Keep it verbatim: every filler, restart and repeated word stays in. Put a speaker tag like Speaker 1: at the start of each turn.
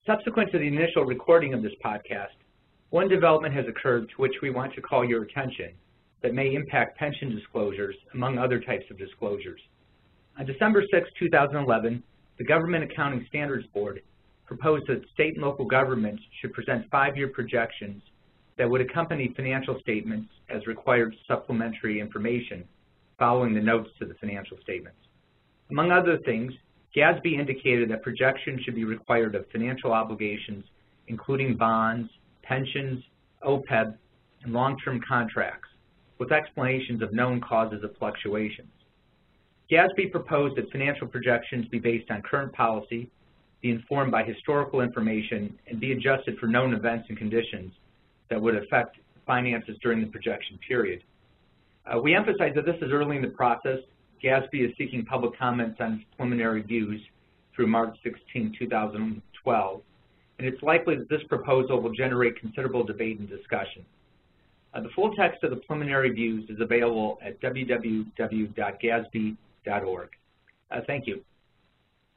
Speaker 1: Subsequent to the initial recording of this podcast, one development has occurred to which we want to call your attention that may impact pension disclosures, among other types of disclosures. On December sixth, two thousand eleven, the Government Accounting Standards Board proposed that state and local governments should present five-year projections that would accompany financial statements as required supplementary information following the notes to the financial statements. Among other things, GASB indicated that projections should be required of financial obligations, including bonds, pensions, O P E B, and long-term contracts, with explanations of known causes of fluctuations. GASB proposed that financial projections be based on current policy, be informed by historical information, and be adjusted for known events and conditions that would affect finances during the projection period. Uh, we emphasize that this is early in the process. GASB is seeking public comments on its preliminary views through March sixteenth, two thousand twelve, and it's likely that this proposal will generate considerable debate and discussion. Uh, the full text of the preliminary views is available at w w w dot gasb dot org. Uh, thank you.